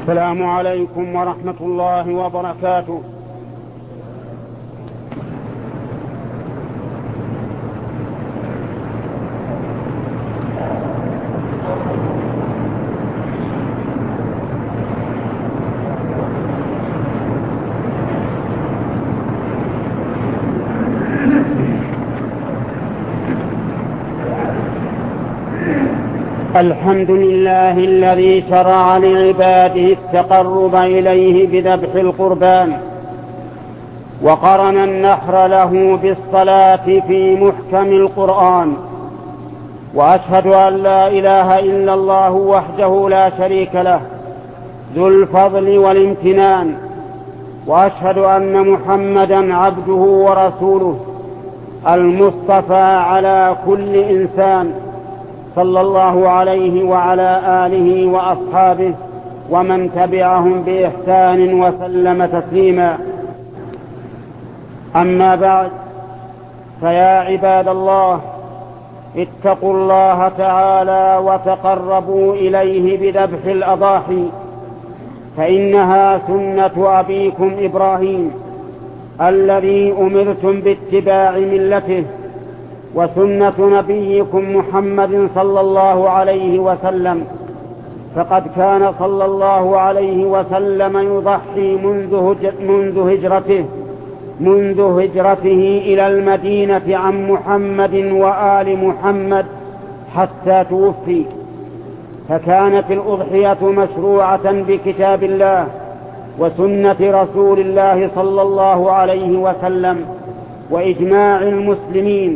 السلام عليكم ورحمة الله وبركاته. الحمد لله الذي شرع لعباده التقرب إليه بذبح القربان، وقرن النحر له بالصلاة في محكم القرآن. وأشهد أن لا إله إلا الله وحده لا شريك له ذو الفضل والامتنان، وأشهد أن محمدا عبده ورسوله المصطفى على كل إنسان، صلى الله عليه وعلى آله وأصحابه ومن تبعهم بإحسان وسلم تسليما. أما بعد، فيا عباد الله، اتقوا الله تعالى وتقربوا إليه بذبح الأضاحي، فإنها سنة أبيكم إبراهيم الذي أمرتم باتباع ملته، وسنة نبيكم محمد صلى الله عليه وسلم، فقد كان صلى الله عليه وسلم يضحي منذ هجرته إلى المدينة عن محمد وآل محمد حتى توفي. فكانت الأضحية مشروعة بكتاب الله وسنة رسول الله صلى الله عليه وسلم وإجماع المسلمين،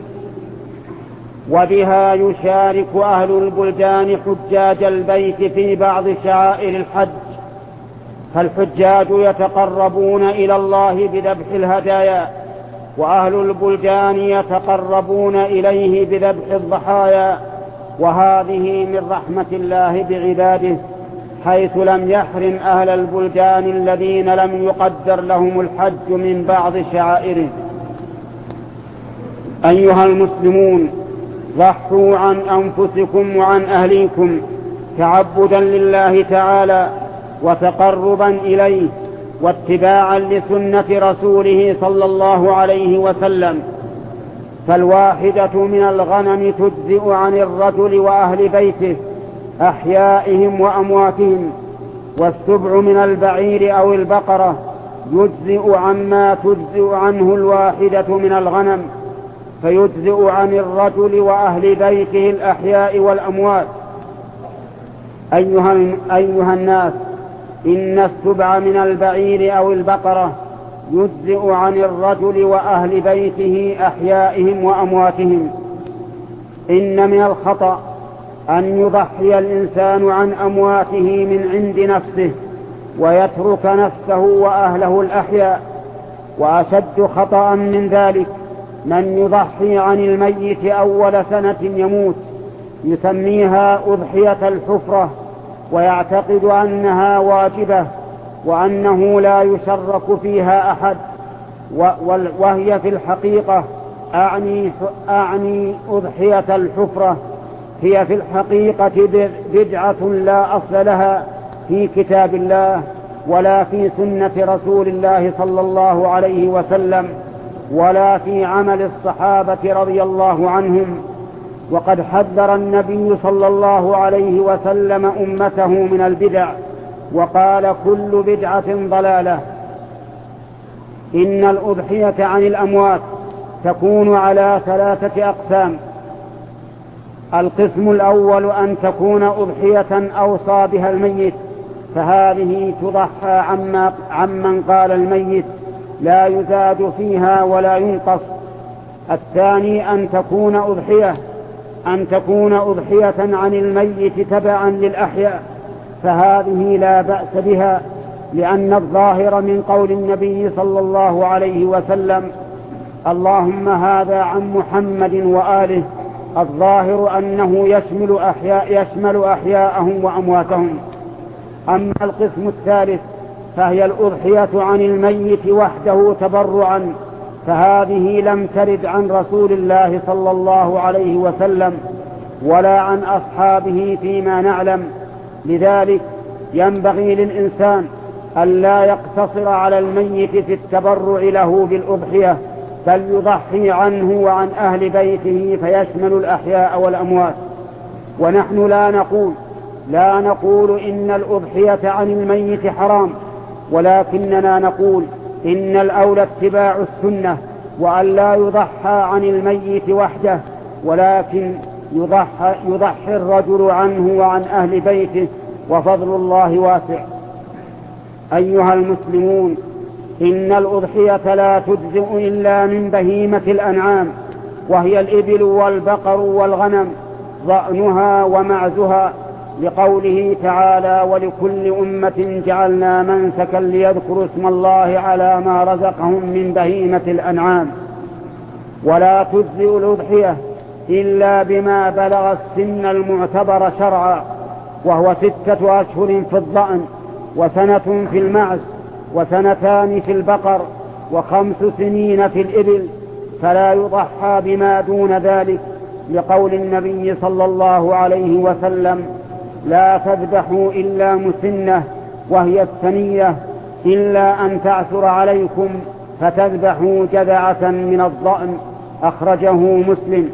وبها يشارك أهل البلدان حجاج البيت في بعض شعائر الحج، فالحجاج يتقربون إلى الله بذبح الهدايا، وأهل البلدان يتقربون إليه بذبح الضحايا. وهذه من رحمة الله بعباده، حيث لم يحرم أهل البلدان الذين لم يقدر لهم الحج من بعض شعائره. أيها المسلمون، ضحوا عن أنفسكم وعن أهليكم تعبدا لله تعالى وتقربا إليه واتباعا لسنة رسوله صلى الله عليه وسلم. فالواحدة من الغنم تجزئ عن الرجل وأهل بيته أحيائهم وأمواتهم، والسبع من البعير أو البقرة يجزئ عما تجزئ عنه الواحدة من الغنم، فيجزئ عن الرجل وأهل بيته الأحياء والأموات. أيها الناس، إن السبع من البعير أو البقرة يجزئ عن الرجل وأهل بيته أحيائهم وأمواتهم. إن من الخطأ أن يضحي الإنسان عن أمواته من عند نفسه ويترك نفسه وأهله الأحياء، وأشد خطأ من ذلك من يضحي عن الميت أول سنة يموت، يسميها أضحية الحفرة، ويعتقد أنها واجبة وأنه لا يشرك فيها أحد، وهي في الحقيقة أعني أضحية الحفرة هي في الحقيقة بدعة لا أصل لها في كتاب الله ولا في سنة رسول الله صلى الله عليه وسلم ولا في عمل الصحابة رضي الله عنهم. وقد حذر النبي صلى الله عليه وسلم أمته من البدع، وقال: كل بدعة ضلالة. إن الأضحية عن الأموات تكون على 3 أقسام. القسم الأول أن تكون أضحية أوصى بها الميت، فهذه تضحى عمن قال الميت لا يزاد فيها ولا ينقص. الثاني أن تكون أضحية عن الميت تبعا للأحياء، فهذه لا بأس بها، لأن الظاهر من قول النبي صلى الله عليه وسلم: اللهم هذا عن محمد وآله، الظاهر أنه يشمل أحياءهم وأمواتهم. أما القسم الثالث فهي الأضحية عن الميت وحده تبرعا، فهذه لم ترد عن رسول الله صلى الله عليه وسلم ولا عن أصحابه فيما نعلم. لذلك ينبغي للإنسان أن لا يقتصر على الميت في التبرع له بالأضحية، بل يضحي عنه وعن أهل بيته فيشمل الأحياء والأموات. ونحن لا نقول إن الأضحية عن الميت حرام، ولكننا نقول إن الأولى اتباع السنة، وأن لا يضحى عن الميت وحده، ولكن يضحي الرجل عنه وعن أهل بيته، وفضل الله واسع. أيها المسلمون، إن الأضحية لا تجزئ إلا من بهيمة الأنعام، وهي الإبل والبقر والغنم، ضأنها ومعزها، لقوله تعالى: ولكل أمة جعلنا منسكا ليذكروا اسم الله على ما رزقهم من بهيمة الأنعام. ولا تجزئ الأضحية إلا بما بلغ السن المعتبر شرعا، وهو 6 أشهر في الضأن، وسنة في المعز، وسنتان في البقر، و5 سنين في الإبل، فلا يضحى بما دون ذلك، لقول النبي صلى الله عليه وسلم: لا تذبحوا إلا مسنة، وهي الثنية، إلا أن تعسر عليكم فتذبحوا جذعة من الضأن، أخرجه مسلم.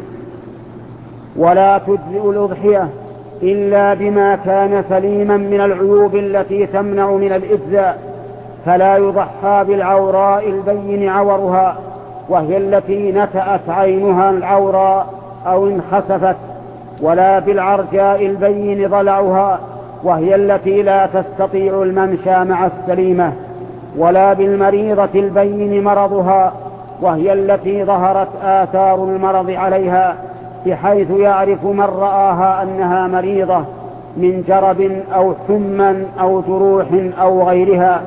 ولا تجزئ الأضحية إلا بما كان سليما من العيوب التي تمنع من الإجزاء، فلا يضحى بالعوراء البين عورها، وهي التي نتأت عينها العوراء أو انخسفت، ولا بالعرجاء البين ضلعها، وهي التي لا تستطيع الممشى مع السليمة، ولا بالمريضة البين مرضها، وهي التي ظهرت آثار المرض عليها، بحيث يعرف من رآها أنها مريضة من جرب أو حمى أو جروح أو غيرها،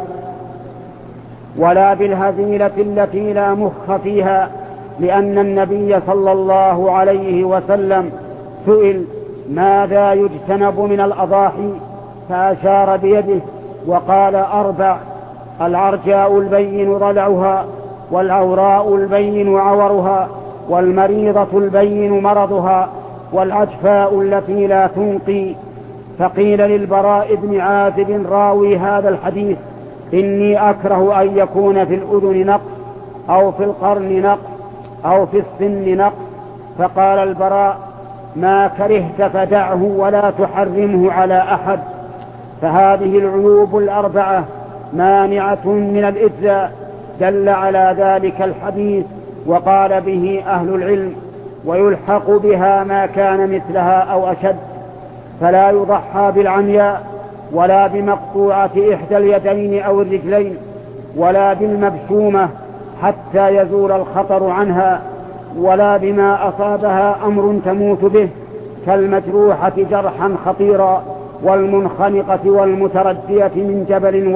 ولا بالهزيلة التي لا مخ فيها، لأن النبي صلى الله عليه وسلم سئل: ماذا يجتنب من الأضاحي؟ فأشار بيده وقال: 4: العرجاء البين ضلعها، والعوراء البين عورها، والمريضة البين مرضها، والعجفاء التي لا تنقي. فقيل للبراء بن عازب راوي هذا الحديث: إني أكره أن يكون في الأذن نقص، أو في القرن نقص، أو في السن نقص. فقال البراء: ما كرهت فدعه ولا تحرمه على أحد. فهذه العيوب الأربعة مانعة من الإجزاء، دل على ذلك الحديث، وقال به أهل العلم، ويلحق بها ما كان مثلها أو أشد. فلا يضحى بالعمياء، ولا بمقطوعة إحدى اليدين أو الرجلين، ولا بالمبشومة حتى يزول الخطر عنها، ولا بما أصابها أمر تموت به، كالمجروحة جرحا خطيرا، والمنخنقة والمتردية من جبل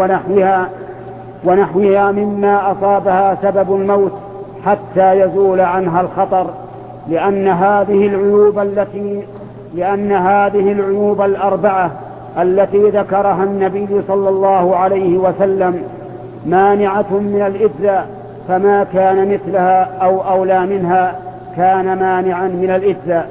ونحوها مما أصابها سبب الموت، حتى يزول عنها الخطر، لأن هذه العيوب الأربعة التي ذكرها النبي صلى الله عليه وسلم مانعة من الإجزاء، فما كان مثلها أو أولى منها كان مانعا من الإجزاء.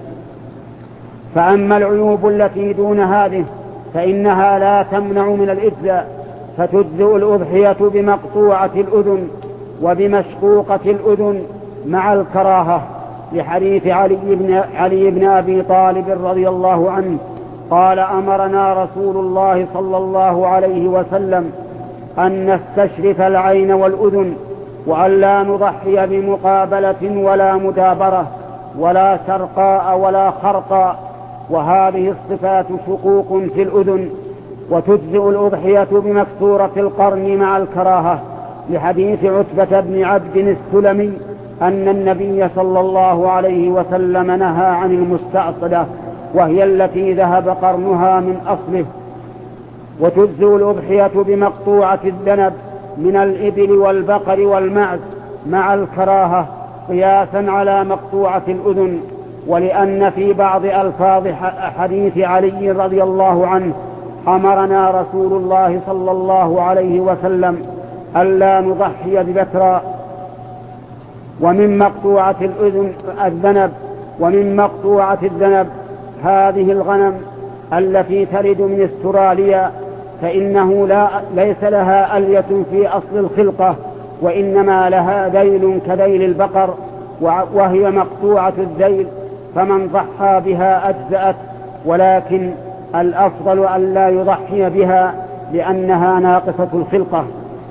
فأما العيوب التي دون هذه فإنها لا تمنع من الإجزاء، فتجزئ الأضحية بمقطوعة الأذن وبمشقوقة الأذن مع الكراهة، لحديث علي بن أبي طالب رضي الله عنه قال: أمرنا رسول الله صلى الله عليه وسلم أن نستشرف العين والأذن، وأن لا نضحي بمقابلة ولا مدابرة ولا سرقاء ولا خرقاء، وهذه الصفات شقوق في الأذن. وتجزئ الأضحية بمكسورة القرن مع الكراهة، لحديث عتبة بن عبد السلمي أن النبي صلى الله عليه وسلم نهى عن المستأصلة، وهي التي ذهب قرنها من أصله. وتجزئ الأضحية بمقطوعة الذنب من الإبل والبقر والمعز مع الكراهة، قياسا على مقطوعة الأذن، ولأن في بعض ألفاظ حديث علي رضي الله عنه: أمرنا رسول الله صلى الله عليه وسلم ألا نضحي ببترا. ومن مقطوعة الذنب هذه الغنم التي ترد من استراليا فإنه ليس لها ألية في أصل الخلقة، وإنما لها ذيل كذيل البقر وهي مقطوعة الذيل، فمن ضحى بها أجزأت، ولكن الأفضل أن لا يضحي بها لأنها ناقصة الخلقة.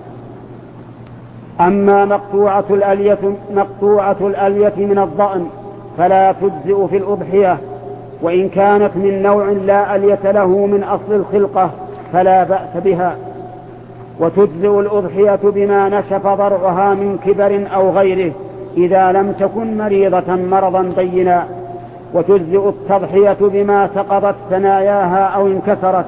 أما مقطوعة الألية من الضأن فلا تجزئ في الأضحية، وإن كانت من نوع لا ألية له من أصل الخلقة فلا بأس بها. وتجزئ الأضحية بما نشف ضرعها من كبر أو غيره إذا لم تكن مريضة مرضا بينا. وتجزئ التضحية بما سقطت ثناياها أو انكسرت.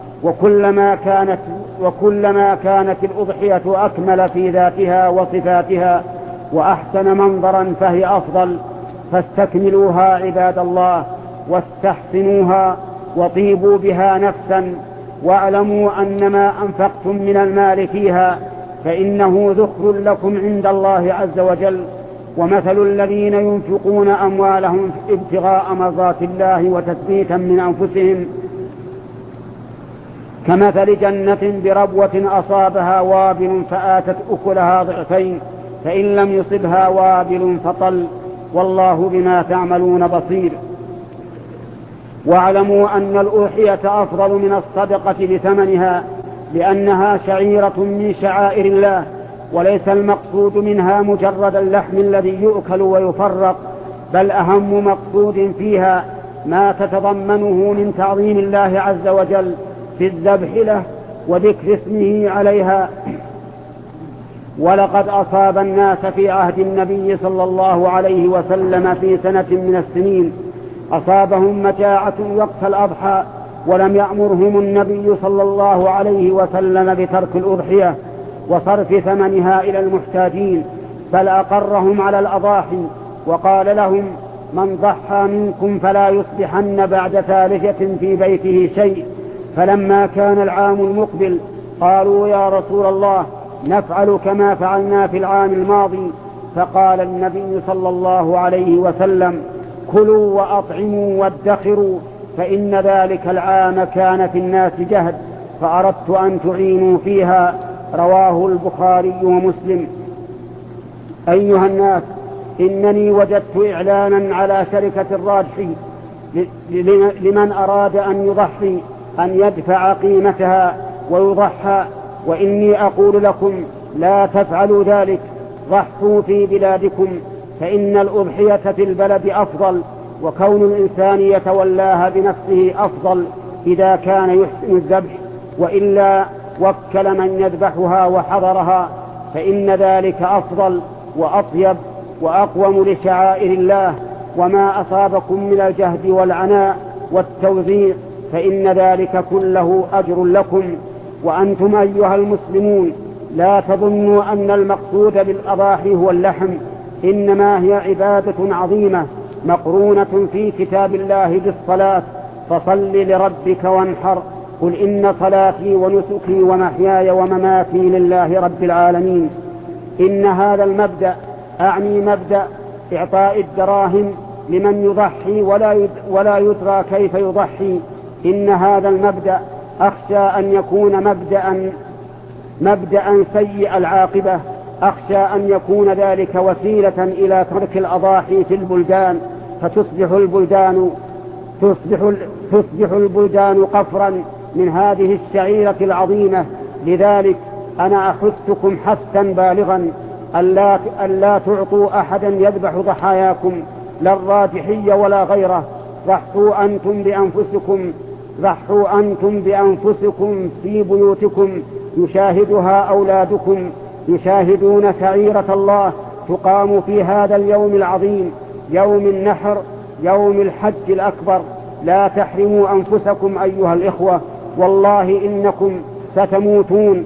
وكلما كانت الأضحية أكمل في ذاتها وصفاتها وأحسن منظرا فهي أفضل. فاستكملوها عباد الله واستحسنوها وطيبوا بها نفسا، واعلموا أن ما أنفقتم من المال فيها فإنه ذخر لكم عند الله عز وجل. ومثل الذين ينفقون أموالهم ابتغاء مرضات الله وتثبيتا من أنفسهم كمثل جنة بربوة أصابها وابل فآتت أكلها ضعفين فإن لم يصبها وابل فطل، والله بما تعملون بصير. واعلموا أن الأضحية أفضل من الصدقة بثمنها، لأنها شعيرة من شعائر الله، وليس المقصود منها مجرد اللحم الذي يؤكل ويفرق، بل أهم مقصود فيها ما تتضمنه من تعظيم الله عز وجل في الذبح له وذكر اسمه عليها. ولقد أصاب الناس في عهد النبي صلى الله عليه وسلم في سنة من السنين أصابهم مجاعة وقت الأضحى، ولم يأمرهم النبي صلى الله عليه وسلم بترك الأضحية وصرف ثمنها إلى المحتاجين، بل أقرهم على الأضاحي وقال لهم: من ضحى منكم فلا يصبحن بعد ثالثة في بيته شيء. فلما كان العام المقبل قالوا: يا رسول الله، نفعل كما فعلنا في العام الماضي. فقال النبي صلى الله عليه وسلم: كلوا وأطعموا وادخروا، فإن ذلك العام كان في الناس جهد، فأردت أن تعينوا فيها. رواه البخاري ومسلم. أيها الناس، إنني وجدت إعلانا على شركة الراجحي لمن أراد أن يضحي أن يدفع قيمتها ويضحى، وإني أقول لكم: لا تفعلوا ذلك، ضحوا في بلادكم، فإن الأضحية في البلد أفضل، وكون الإنسان يتولاها بنفسه أفضل إذا كان يحسن الذبح، وإلا وكل من يذبحها وحضرها، فإن ذلك أفضل وأطيب وأقوم لشعائر الله. وما أصابكم من الجهد والعناء والتوزيع فإن ذلك كله أجر لكم. وأنتم أيها المسلمون لا تظنوا أن المقصود بالأضاحي هو اللحم، إنما هي عبادة عظيمة مقرونة في كتاب الله بالصلاة: فصل لربك وانحر، قل إن صلاتي ونسكي ومحياي ومماتي لله رب العالمين. إن هذا المبدأ، أعني مبدأ إعطاء الدراهم لمن يضحي ولا يدرى كيف يضحي، إن هذا المبدأ أخشى أن يكون مبدأ سيء العاقبة، أخشى أن يكون ذلك وسيلة إلى ترك الأضاحي في البلدان، تصبح البلدان قفرا من هذه الشعيرة العظيمة. لذلك أنا أحثكم حثا بالغا ألا تعطوا أحدا يذبح ضحاياكم، لا الراجحي ولا غيره. ضحوا أنتم بأنفسكم في بيوتكم، يشاهدها أولادكم، يشاهدون شعيرة الله تقام في هذا اليوم العظيم، يوم النحر، يوم الحج الأكبر. لا تحرموا أنفسكم أيها الإخوة، والله إنكم ستموتون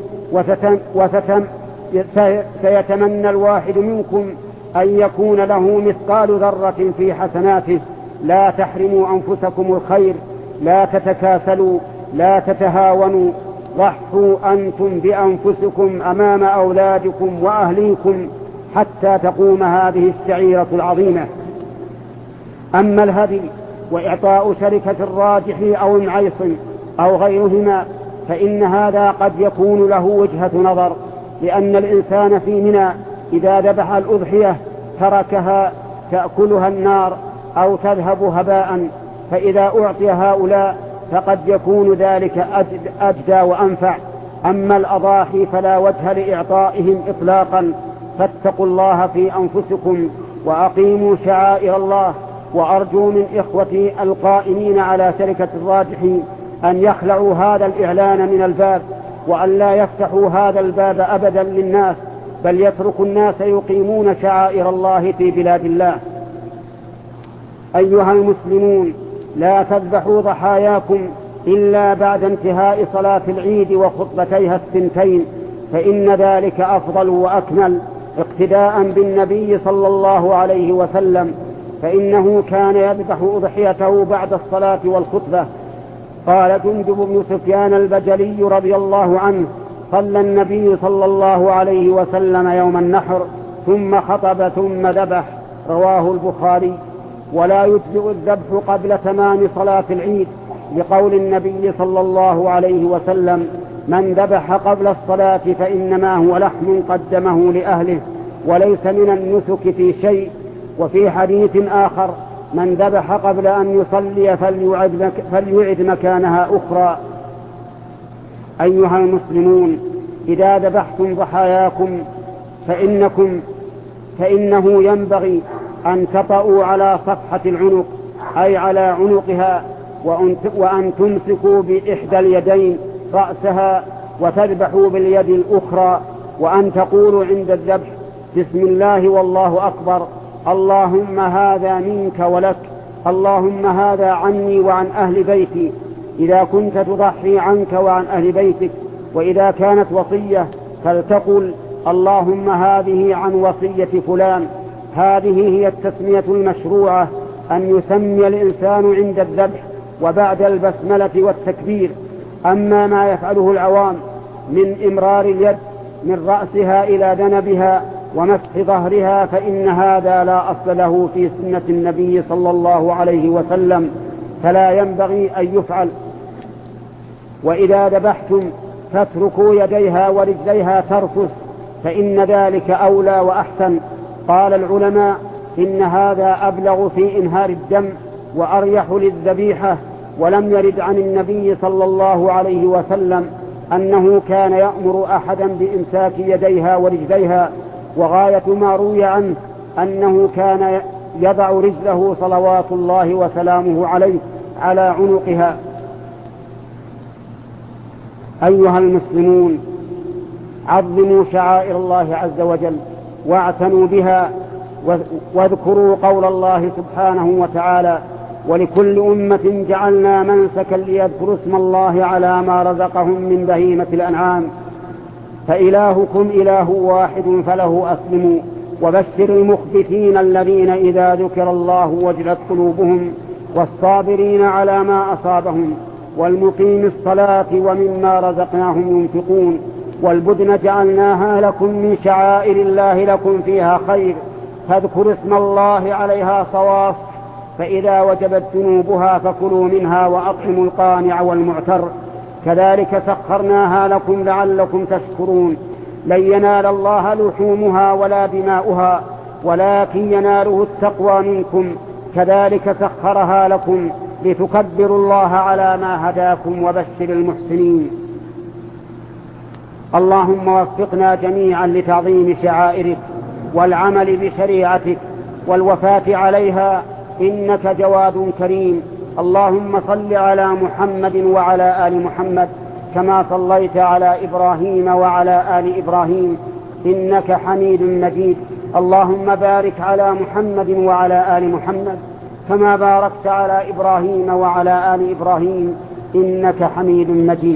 سيتمنى الواحد منكم أن يكون له مثقال ذرة في حسناته. لا تحرموا أنفسكم الخير، لا تتكاسلوا، لا تتهاونوا. ضحوا أنتم بأنفسكم أمام أولادكم وأهليكم حتى تقوم هذه الشعيرة العظيمة. أما الهدي وإعطاء شركة الراجح أو المعيصم أو غيرهما، فإن هذا قد يكون له وجهة نظر، لأن الإنسان في منى إذا ذبح الأضحية تركها تأكلها النار أو تذهب هباء، فإذا أعطي هؤلاء فقد يكون ذلك أجدى وأنفع. أما الأضاحي فلا وجه لإعطائهم إطلاقا، فاتقوا الله في أنفسكم وأقيموا شعائر الله. وأرجو من إخوتي القائمين على شركة الراجح أن يخلعوا هذا الإعلان من الباب، وأن لا يفتحوا هذا الباب أبدا للناس، بل يتركوا الناس يقيمون شعائر الله في بلاد الله. أيها المسلمون، لا تذبحوا ضحاياكم إلا بعد انتهاء صلاة العيد وخطبتيها الثنتين، فإن ذلك أفضل وأكمل اقتداء بالنبي صلى الله عليه وسلم، فإنه كان يذبح أضحيته بعد الصلاة والخطبة. قال جندب بن سفيان البجلي رضي الله عنه: صلى النبي صلى الله عليه وسلم يوم النحر ثم خطب ثم ذبح، رواه البخاري. ولا يجزئ الذبح قبل تمام صلاة العيد، لقول النبي صلى الله عليه وسلم: من ذبح قبل الصلاة فإنما هو لحم قدمه لأهله وليس من النسك في شيء. وفي حديث آخر: من ذبح قبل أن يصلي فليعد مكانها أخرى. أيها المسلمون، إذا ذبحتم ضحاياكم فإنه ينبغي أن تطأوا على صفحة العنق، أي على عنقها، وأن تمسكوا بإحدى اليدين رأسها وتذبحوا باليد الأخرى، وأن تقولوا عند الذبح: بسم الله والله أكبر، اللهم هذا منك ولك، اللهم هذا عني وعن أهل بيتي، إذا كنت تضحي عنك وعن أهل بيتك. وإذا كانت وصية فلتقل: اللهم هذه عن وصية فلان. هذه هي التسمية المشروعة، أن يسمي الإنسان عند الذبح وبعد البسملة والتكبير. أما ما يفعله العوام من إمرار اليد من رأسها إلى ذنبها ومسح ظهرها فإن هذا لا أصل له في سنة النبي صلى الله عليه وسلم، فلا ينبغي أن يفعل. وإذا ذبحتم فاتركوا يديها ورجليها ترفس، فإن ذلك أولى وأحسن. قال العلماء: إن هذا أبلغ في إنهار الدم وأريح للذبيحة. ولم يرد عن النبي صلى الله عليه وسلم أنه كان يأمر أحدا بإمساك يديها ورجليها، وغاية ما روي عنه أنه كان يضع رجله صلوات الله وسلامه عليه على عنقها. أيها المسلمون، عظموا شعائر الله عز وجل واعتنوا بها، واذكروا قول الله سبحانه وتعالى: ولكل أمة جعلنا منسكا ليذكروا اسم الله على ما رزقهم من بهيمة الأنعام فإلهكم إله واحد فله أسلموا وبشر المخبتين الذين إذا ذكر الله وجلت قلوبهم والصابرين على ما أصابهم والمقيم الصلاة ومما رزقناهم ينفقون والبدن جعلناها لكم من شعائر الله لكم فيها خير فاذكروا اسم الله عليها صواف فإذا وجبت جنوبها فكلوا منها وأطعموا القانع والمعتر كذلك سخرناها لكم لعلكم تشكرون لن ينال الله لحومها ولا دماؤها ولكن يناله التقوى منكم كذلك سخرها لكم لتكبروا الله على ما هداكم وبشر المحسنين. اللهم وفقنا جميعا لتعظيم شعائرك والعمل بشريعتك والوفاة عليها إنك جواد كريم. اللهم صل على محمد وعلى آل محمد كما صليت على إبراهيم وعلى آل إبراهيم إنك حميد مجيد. اللهم بارك على محمد وعلى آل محمد كما باركت على إبراهيم وعلى آل إبراهيم إنك حميد مجيد.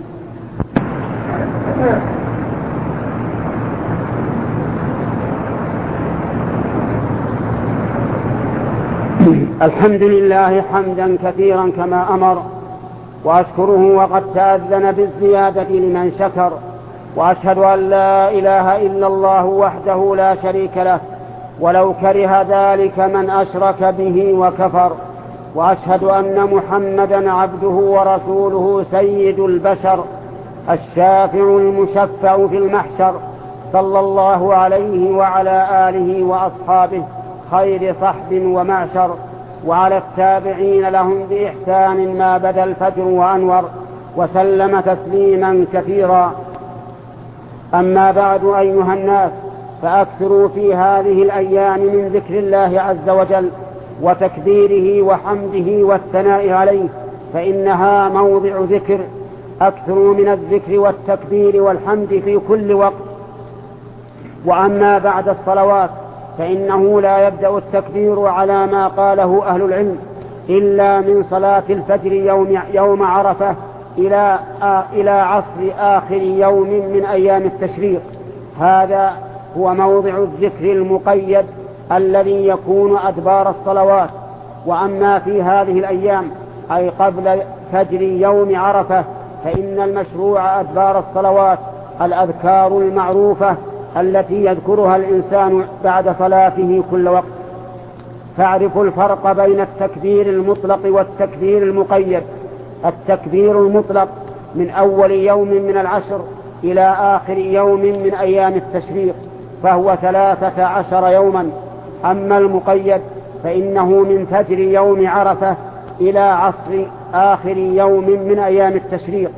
الحمد لله حمدا كثيرا كما أمر وأشكره وقد تأذن بالزيادة لمن شكر وأشهد أن لا إله إلا الله وحده لا شريك له ولو كره ذلك من أشرك به وكفر وأشهد أن محمدا عبده ورسوله سيد البشر الشافع المشفع في المحشر، صلى الله عليه وعلى آله وأصحابه خير صحب ومعشر، وعلى التابعين لهم بإحسان ما بدا الفجر وأنور، وسلم تسليما كثيرا. أما بعد أيها الناس، فأكثروا في هذه الأيام من ذكر الله عز وجل وتكبيره وحمده والثناء عليه، فإنها موضع ذكر. أكثروا من الذكر والتكبير والحمد في كل وقت. وأما بعد الصلوات فإنه لا يبدأ التكبير على ما قاله أهل العلم إلا من صلاة الفجر يوم عرفة إلى عصر آخر يوم من أيام التشريق. هذا هو موضع الذكر المقيد الذي يكون أدبار الصلوات. وأما في هذه الأيام أي قبل فجر يوم عرفة فإن المشروع أدبار الصلوات الأذكار المعروفة التي يذكرها الإنسان بعد صلاته كل وقت. فاعرفوا الفرق بين التكبير المطلق والتكبير المقيد. التكبير المطلق من أول يوم من العشر إلى آخر يوم من أيام التشريق فهو 13 يوما. أما المقيد فإنه من فجر يوم عرفة إلى عصر آخر يوم من أيام التشريق.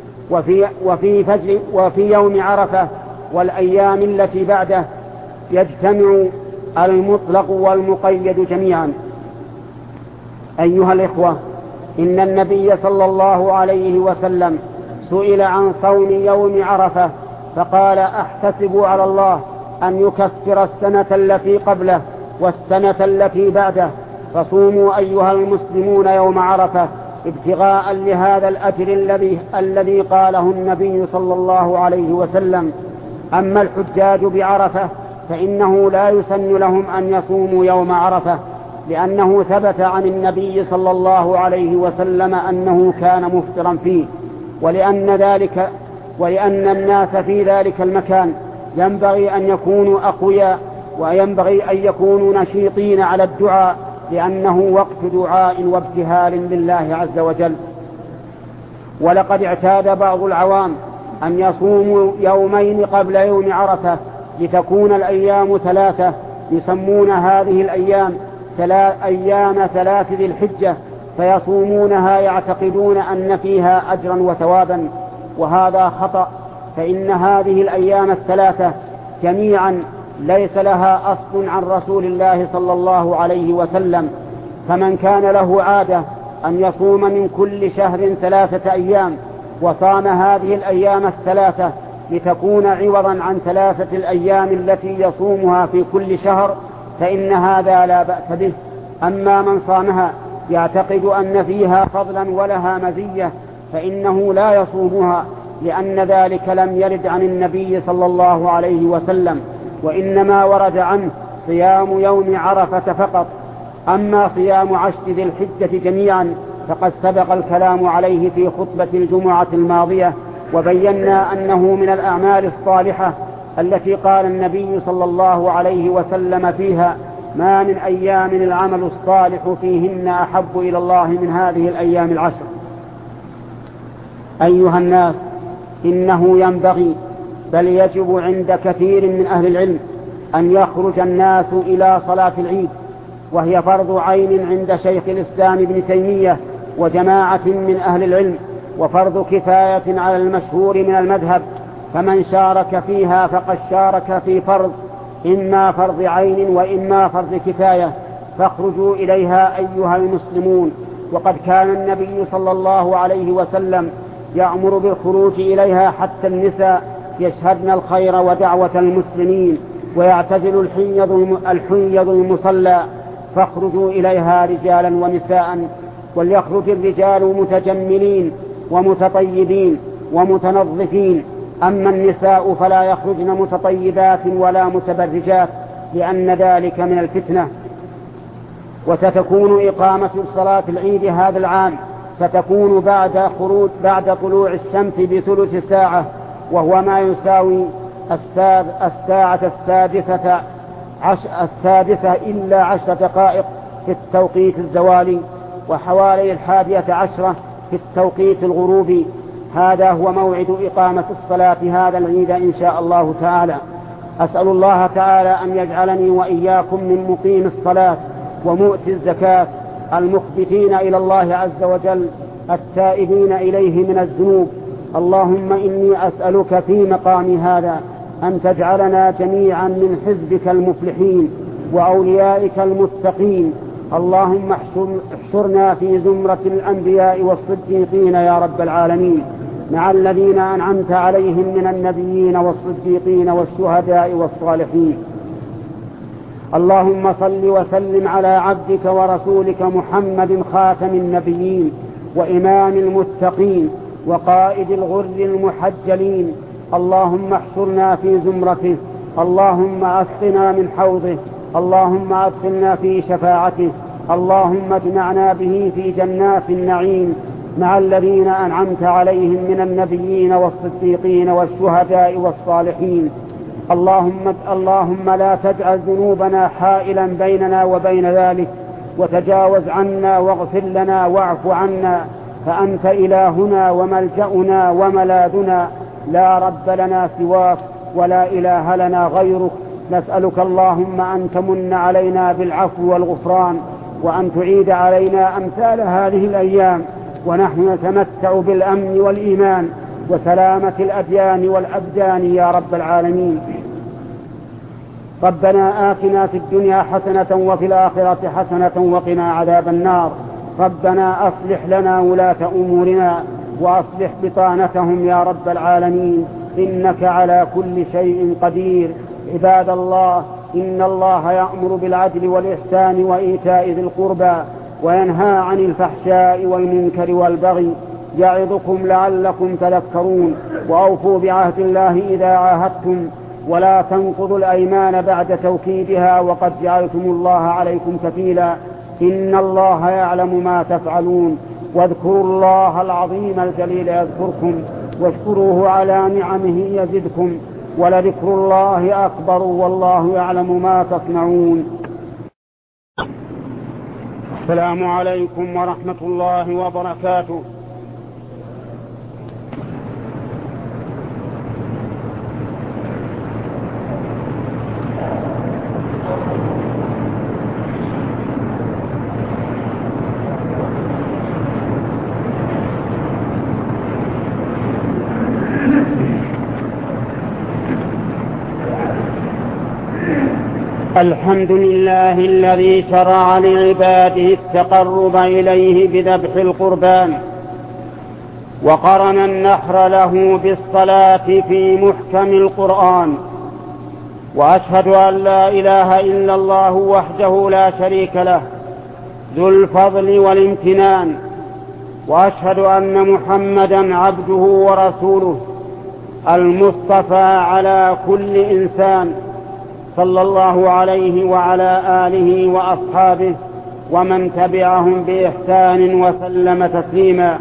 وفي يوم عرفة والأيام التي بعده يجتمع المطلق والمقيد جميعا. أيها الإخوة، إن النبي صلى الله عليه وسلم سئل عن صوم يوم عرفة فقال: أحتسب على الله أن يكفر السنة التي قبله والسنة التي بعده، فصوموا أيها المسلمون يوم عرفة ابتغاء لهذا الأجر الذي قاله النبي صلى الله عليه وسلم. أما الحجاج بعرفة فإنه لا يسن لهم أن يصوموا يوم عرفة، لأنه ثبت عن النبي صلى الله عليه وسلم أنه كان مفطرا فيه، ولأن الناس في ذلك المكان ينبغي أن يكونوا أقوياء، وينبغي أن يكونوا نشيطين على الدعاء، لأنه وقت دعاء وابتهال لله عز وجل. ولقد اعتاد بعض العوام أن يصوموا يومين قبل يوم عرفة لتكون الأيام 3، يسمون هذه الأيام أيام 3 ذي الحجة، فيصومونها يعتقدون أن فيها أجرا وثوابا، وهذا خطأ. فإن هذه الأيام 3 جميعا ليس لها أصل عن رسول الله صلى الله عليه وسلم. فمن كان له عادة أن يصوم من كل شهر 3 أيام وصام هذه الأيام 3 لتكون عوضا عن 3 الأيام التي يصومها في كل شهر فإن هذا لا بأس به. أما من صامها يعتقد أن فيها فضلا ولها مزية فإنه لا يصومها، لأن ذلك لم يرد عن النبي صلى الله عليه وسلم، وإنما ورد عنه صيام يوم عرفة فقط. أما صيام 10 ذي الحجة جميعا فقد سبق الكلام عليه في خطبة الجمعة الماضية، وبينا أنه من الأعمال الصالحة التي قال النبي صلى الله عليه وسلم فيها: ما من أيام العمل الصالح فيهن أحب إلى الله من هذه الأيام 10. أيها الناس، إنه ينبغي بل يجب عند كثير من أهل العلم أن يخرج الناس إلى صلاة العيد، وهي فرض عين عند شيخ الإسلام ابن تيمية وجماعة من أهل العلم، وفرض كفاية على المشهور من المذهب. فمن شارك فيها فقد شارك في فرض، إما فرض عين وإما فرض كفاية، فاخرجوا إليها أيها المسلمون. وقد كان النبي صلى الله عليه وسلم يأمر بالخروج إليها حتى النساء يشهدن الخير ودعوة المسلمين، ويعتزل الحيض المصلى، فاخرجوا إليها رجالا ونساء. وليخرج الرجال متجملين ومتطيبين ومتنظفين، أما النساء فلا يخرجن متطيبات ولا متبرجات، لأن ذلك من الفتنة. وستكون إقامة صلاة العيد هذا العام ستكون بعد طلوع الشمس ب3 ساعة، وهو ما يساوي الساعة 6 إلا 10 دقائق في التوقيت الزوالي. وحوالي 11 في التوقيت الغروبي. هذا هو موعد إقامة الصلاة هذا العيد إن شاء الله تعالى. أسأل الله تعالى أن يجعلني وإياكم من مقيم الصلاة ومؤتي الزكاة المخبتين إلى الله عز وجل التائبين إليه من الذنوب. اللهم إني أسألك في مقام هذا أن تجعلنا جميعا من حزبك المفلحين وأوليائك المتقين. اللهم احشرنا في زمرة الأنبياء والصديقين يا رب العالمين، مع الذين أنعمت عليهم من النبيين والصديقين والشهداء والصالحين. اللهم صل وسلم على عبدك ورسولك محمد خاتم النبيين وإمام المتقين وقائد الغر المحجلين. اللهم احشرنا في زمرته، اللهم أسقنا من حوضه، اللهم أدخلنا في شفاعته، اللهم اجمعنا به في جنات النعيم مع الذين أنعمت عليهم من النبيين والصديقين والشهداء والصالحين. اللهم لا تجعل ذنوبنا حائلا بيننا وبين ذلك، وتجاوز عنا واغفر لنا واعف عنا، فأنت إلهنا وملجأنا وملاذنا، لا رب لنا سواك ولا إله لنا غيرك. نسألك اللهم أن تمن علينا بالعفو والغفران، وأن تعيد علينا أمثال هذه الأيام ونحن نتمتع بالأمن والإيمان وسلامة الأديان والأبدان يا رب العالمين. ربنا آتنا في الدنيا حسنة وفي الآخرة حسنة وقنا عذاب النار. ربنا أصلح لنا ولاة أمورنا وأصلح بطانتهم يا رب العالمين، إنك على كل شيء قدير. عباد الله، إن الله يأمر بالعدل والإحسان وإيتاء ذي القربى وينهى عن الفحشاء والمنكر والبغي، يعظكم لعلكم تذكرون. وأوفوا بعهد الله إذا عاهدتم، ولا تنقضوا الأيمان بعد توكيدها وقد جعلتم الله عليكم كفيلا، إن الله يعلم ما تفعلون. واذكروا الله العظيم الجليل يذكركم، واشكروه على نعمه يزدكم، ولذكر الله أكبر والله يعلم ما تصنعون. السلام عليكم ورحمة الله وبركاته. الحمد لله الذي شرع لعباده التقرب إليه بذبح القربان، وقرن النحر له بالصلاة في محكم القرآن. وأشهد أن لا إله إلا الله وحده لا شريك له ذو الفضل والامتنان، وأشهد أن محمدا عبده ورسوله المصطفى على كل إنسان، صلى الله عليه وعلى آله وأصحابه ومن تبعهم بإحسان وسلم تسليما.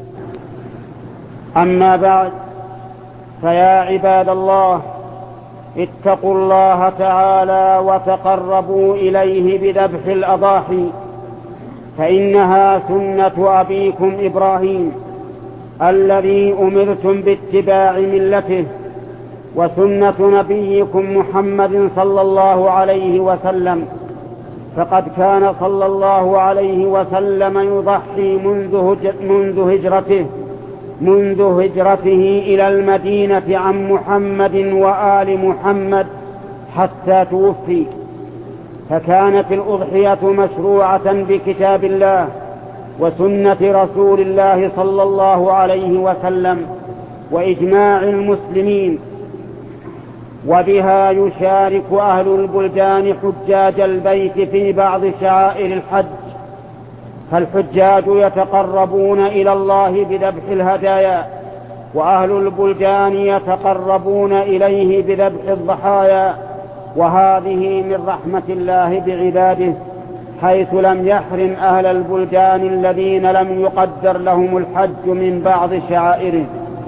أما بعد، فيا عباد الله، اتقوا الله تعالى وتقربوا إليه بذبح الأضاحي، فإنها سنة أبيكم إبراهيم الذي أمرتم باتباع ملته، وسنة نبيكم محمد صلى الله عليه وسلم، فقد كان صلى الله عليه وسلم يضحي منذ هجرته إلى المدينة عن محمد وآل محمد حتى توفي. فكانت الأضحية مشروعة بكتاب الله وسنة رسول الله صلى الله عليه وسلم وإجماع المسلمين، وبها يشارك أهل البلدان حجاج البيت في بعض شعائر الحج، فالحجاج يتقربون إلى الله بذبح الهدايا، وأهل البلدان يتقربون إليه بذبح الضحايا. وهذه من رحمة الله بعباده، حيث لم يحرم أهل البلدان الذين لم يقدر لهم الحج من بعض شعائره.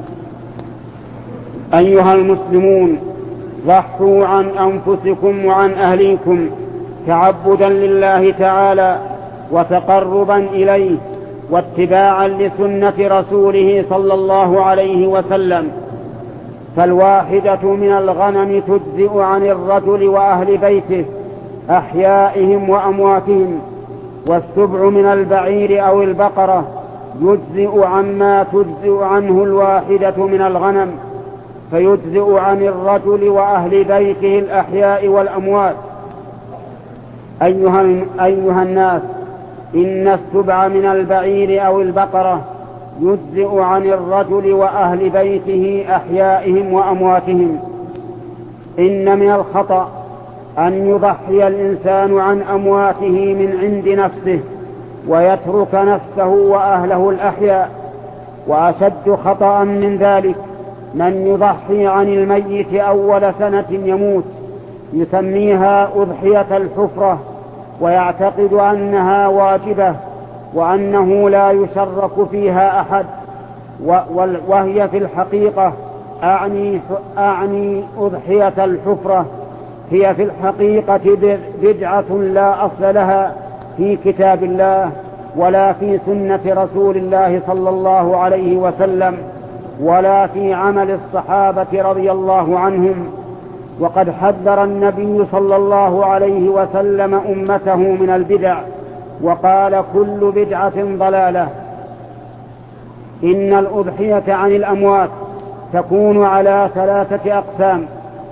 أيها المسلمون، ضحوا عن أنفسكم وعن أهليكم تعبدا لله تعالى، وتقربا إليه واتباعا لسنة رسوله صلى الله عليه وسلم. فالواحدة من الغنم تجزئ عن الرجل وأهل بيته أحيائهم وأمواتهم، والسبع من البعير أو البقرة يجزئ عما تجزئ عنه الواحدة من الغنم، فيجزئ عن الرجل وأهل بيته الأحياء والأموات. أيها الناس، إن السبع من البعير أو البقرة يجزئ عن الرجل وأهل بيته أحيائهم وأمواتهم. إن من الخطأ أن يضحي الإنسان عن أمواته من عند نفسه ويترك نفسه وأهله الأحياء، وأشد خطأ من ذلك من يضحي عن الميت أول سنة يموت، يسميها أضحية الحفرة، ويعتقد أنها واجبة وأنه لا يشرك فيها أحد، وهي في الحقيقة أعني أضحية الحفرة هي في الحقيقة بدعة لا أصل لها في كتاب الله ولا في سنة رسول الله صلى الله عليه وسلم ولا في عمل الصحابة رضي الله عنهم. وقد حذر النبي صلى الله عليه وسلم أمته من البدع، وقال: كل بدعة ضلالة. إن الأضحية عن الأموات تكون على 3 أقسام.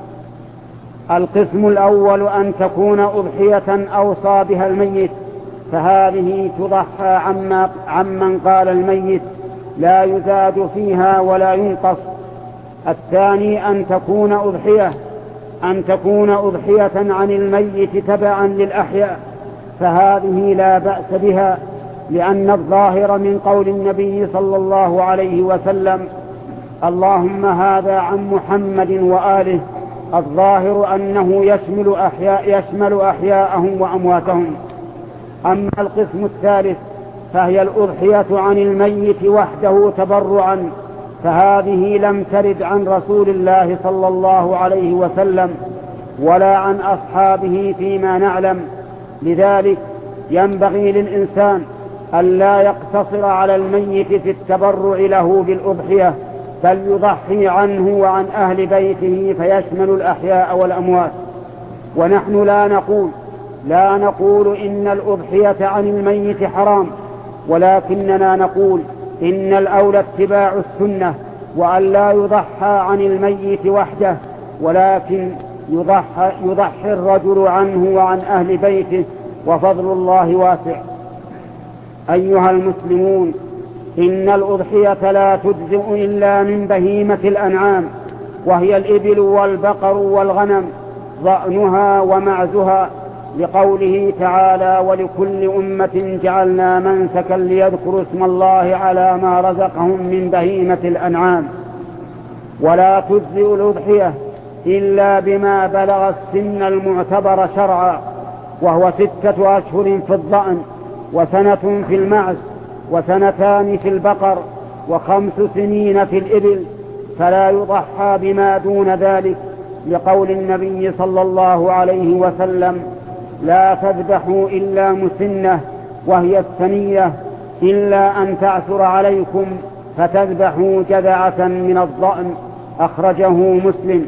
القسم الأول أن تكون أضحية أوصى بها الميت، فهذه تضحى عمن قال الميت لا يزاد فيها ولا ينقص. الثاني أن تكون أضحية عن الميت تبعا للأحياء، فهذه لا بأس بها، لأن الظاهر من قول النبي صلى الله عليه وسلم: اللهم هذا عن محمد وآله، الظاهر أنه يشمل أحياءهم وأمواتهم. أما القسم الثالث فهي الأضحية عن الميت وحده تبرعا، فهذه لم ترد عن رسول الله صلى الله عليه وسلم ولا عن أصحابه فيما نعلم. لذلك ينبغي للإنسان أن لا يقتصر على الميت في التبرع له بالأضحية، بل يضحي عنه وعن أهل بيته فيشمل الأحياء والأموات. ونحن لا نقول إن الأضحية عن الميت حرام، ولكننا نقول إن الأولى اتباع السنة، وأن لا يضحى عن الميت وحده، ولكن يضحي الرجل عنه وعن أهل بيته، وفضل الله واسع. أيها المسلمون، إن الأضحية لا تجزئ إلا من بهيمة الأنعام، وهي الإبل والبقر والغنم، ضأنها ومعزها، لقوله تعالى: ولكل أمة جعلنا منسكا ليذكروا اسم الله على ما رزقهم من بهيمة الأنعام. ولا تجزئ الأضحية إلا بما بلغ السن المعتبر شرعا، وهو 6 أشهر في الضأن، وسنة في المعز، وسنتان في البقر، و5 سنين في الإبل، فلا يضحى بما دون ذلك، لقول النبي صلى الله عليه وسلم: لا تذبحوا إلا مسنة، وهي الثنية، إلا أن تعسر عليكم فتذبحوا جذعة من الضأن، أخرجه مسلم.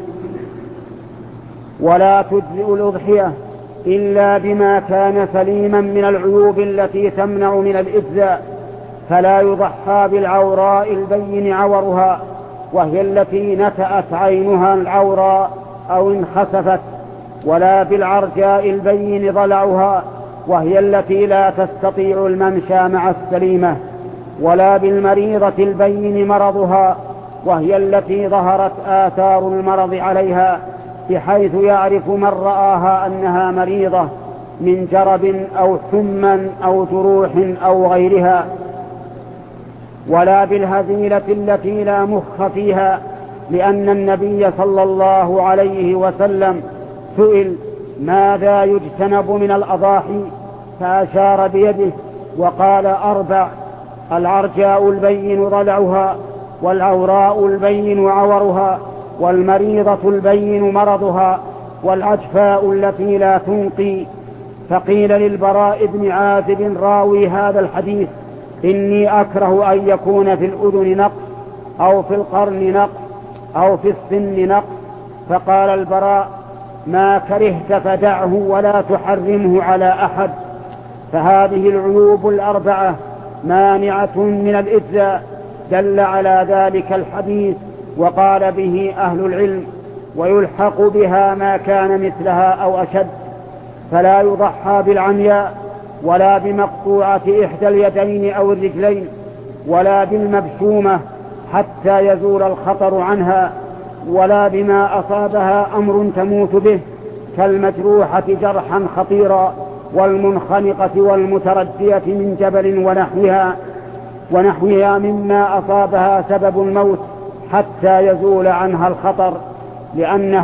ولا تجزئ الأضحية إلا بما كان سليما من العيوب التي تمنع من الإجزاء، فلا يضحى بالعوراء البين عورها، وهي التي نتأت عينها العوراء أو انخسفت، ولا بالعرجاء البين ضلعها، وهي التي لا تستطيع الممشى مع السليمة، ولا بالمريضة البين مرضها، وهي التي ظهرت آثار المرض عليها، بحيث يعرف من رآها أنها مريضة من جرب أو حمى أو جروح أو غيرها، ولا بالهزيلة التي لا مخ فيها، لأن النبي صلى الله عليه وسلم سئل: ماذا يجتنب من الأضاحي؟ فأشار بيده وقال: 4: العرجاء البين ضلعها، والعوراء البين عورها، والمريضة البين مرضها، والعجفاء التي لا تنقي، فقيل للبراء بن عازب راوي هذا الحديث: إني أكره أن يكون في الأذن نقص أو في القرن نقص أو في السن نقص. فقال البراء: ما كرهت فدعه ولا تحرمه على أحد. فهذه العيوب الأربعة مانعة من الإجزاء، دل على ذلك الحديث وقال به أهل العلم، ويلحق بها ما كان مثلها أو أشد. فلا يضحى بالعمياء ولا بمقطوعة إحدى اليدين أو الرجلين ولا بالمبشومة حتى يزول الخطر عنها، ولا بما أصابها أمر تموت به كالمجروحة جرحا خطيرا والمنخنقة والمتردية من جبل ونحوها مما أصابها سبب الموت حتى يزول عنها الخطر، لأن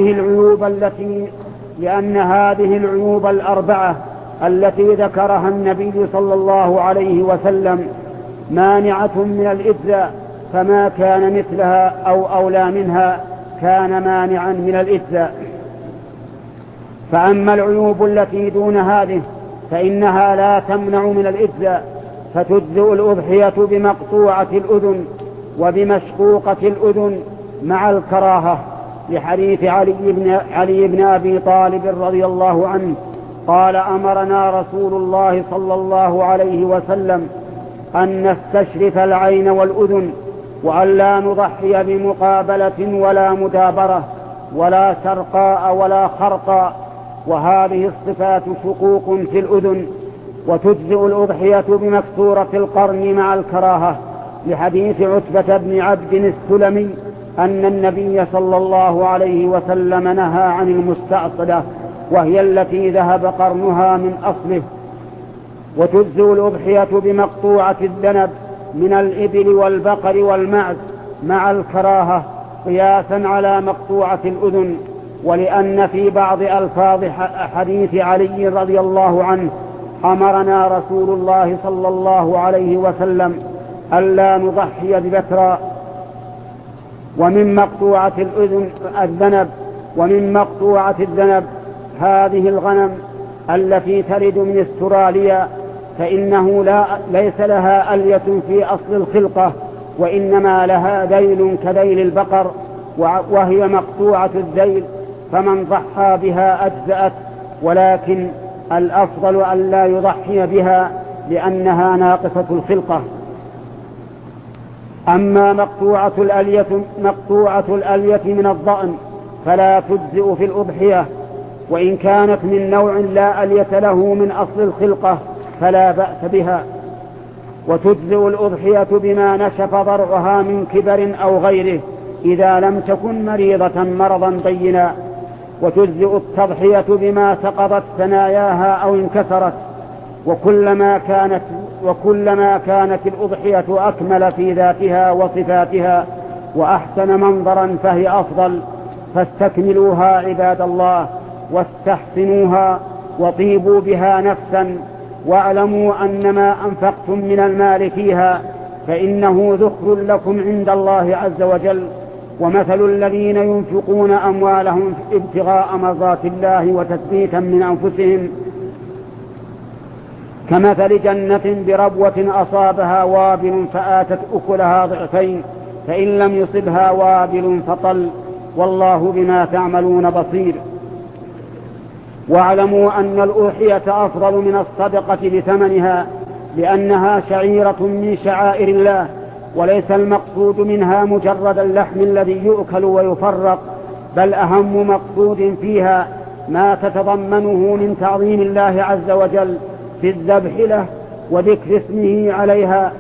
هذه العيوب الأربعة التي ذكرها النبي صلى الله عليه وسلم مانعة من الإجزاء، فما كان مثلها أو أولى منها كان مانعا من الإجزاء. فأما العيوب التي دون هذه فإنها لا تمنع من الإجزاء، فتجزئ الأضحية بمقطوعة الأذن وبمشقوقة الأذن مع الكراهة، لحديث علي بن أبي طالب رضي الله عنه قال: أمرنا رسول الله صلى الله عليه وسلم أن نستشرف العين والأذن، وأن لا نضحي بمقابلة ولا مدابرة ولا سرقاء ولا خرقاء، وهذه الصفات شقوق في الأذن. وتجزئ الأضحية بمكسورة القرن مع الكراهة، لحديث عتبة بن عبد السلمي أن النبي صلى الله عليه وسلم نهى عن المستأصلة، وهي التي ذهب قرنها من أصله. وتجزئ الأضحية بمقطوعة الذنب من الإبل والبقر والمعز مع الكراهة قياسا على مقطوعة الأذن، ولأن في بعض ألفاظ حديث علي رضي الله عنه: أمرنا رسول الله صلى الله عليه وسلم ألا نضحي ببترا. ومن مقطوعة الذنب هذه الغنم التي ترد من استراليا، فإنه ليس لها ألية في أصل الخلقة، وإنما لها ذيل كذيل البقر، وهي مقطوعة الذيل، فمن ضحى بها أجزأت، ولكن الأفضل أن لا يضحي بها لأنها ناقصة الخلقة. أما مقطوعة الألية من الضأن فلا تجزئ في الأضحية، وإن كانت من نوع لا ألية له من أصل الخلقة فلا بأس بها. وتجزئ الأضحية بما نشف ضرعها من كبر أو غيره إذا لم تكن مريضة مرضا بينا. وتجزئ التضحية بما سقطت ثناياها أو انكسرت. وكلما كانت الأضحية أكمل في ذاتها وصفاتها وأحسن منظرا فهي أفضل. فاستكملوها عباد الله، واستحسنوها، وطيبوا بها نفسا، واعلموا أن ما أنفقتم من المال فيها فإنه ذخر لكم عند الله عز وجل. ومثل الذين ينفقون أموالهم ابتغاء مرضات الله وتثبيتا من أنفسهم كمثل جنة بربوة أصابها وابل فآتت أكلها ضعفين، فإن لم يصبها وابل فطل، والله بما تعملون بصير. واعلموا أن الأضحية أفضل من الصدقة بثمنها، لأنها شعيرة من شعائر الله، وليس المقصود منها مجرد اللحم الذي يؤكل ويفرق، بل أهم مقصود فيها ما تتضمنه من تعظيم الله عز وجل في الذبح له وذكر اسمه عليها.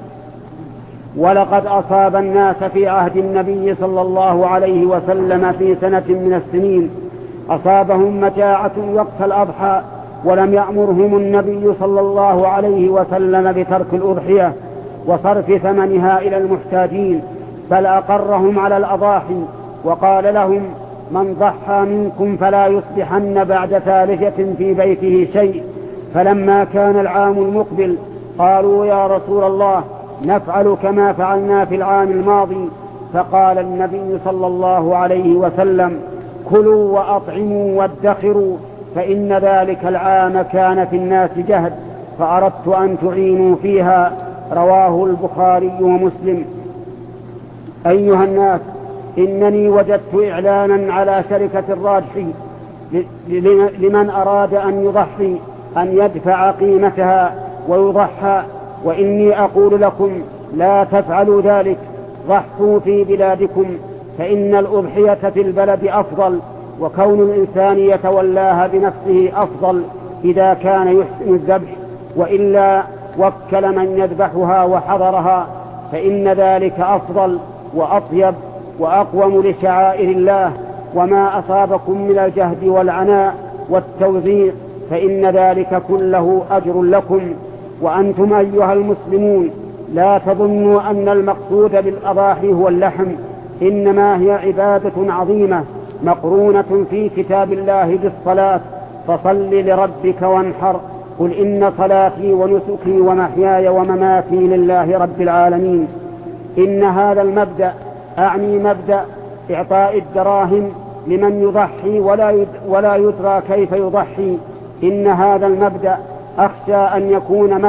ولقد أصاب الناس في عهد النبي صلى الله عليه وسلم في سنة من السنين أصابهم مجاعة وقت الأضحى، ولم يأمرهم النبي صلى الله عليه وسلم بترك الأضحية وصرف ثمنها إلى المحتاجين، بل أقرهم على الأضاحي، وقال لهم: من ضحى منكم فلا يصبحن بعد ثالثة في بيته شيء. فلما كان العام المقبل قالوا: يا رسول الله، نفعل كما فعلنا في العام الماضي. فقال النبي صلى الله عليه وسلم: كلوا وأطعموا وادخروا، فإن ذلك العام كان في الناس جهد فأردت أن تعينوا فيها. رواه البخاري ومسلم. أيها الناس، إنني وجدت إعلانا على شركة الراجحي لمن أراد أن يضحي أن يدفع قيمتها ويضحى، وإني أقول لكم لا تفعلوا ذلك، ضحوا في بلادكم، فإن الأضحية في البلد أفضل، وكون الإنسان يتولاها بنفسه أفضل إذا كان يحسن الذبح، وإلا وكل من يذبحها وحضرها، فإن ذلك أفضل وأطيب وأقوم لشعائر الله. وما أصابكم من الجهد والعناء والتوزيع فإن ذلك كله أجر لكم. وأنتم أيها المسلمون لا تظنوا أن المقصود بالأضاحي هو اللحم، إنما هي عبادة عظيمة مقرونة في كتاب الله بالصلاة، فصل لربك وانحر، قل إن صلاتي ونسكي ومحياي ومماتي لله رب العالمين. إن هذا المبدأ، أعني مبدأ إعطاء الدراهم لمن يضحي ولا يدرى كيف يضحي، إن هذا المبدأ أخشى أن يكون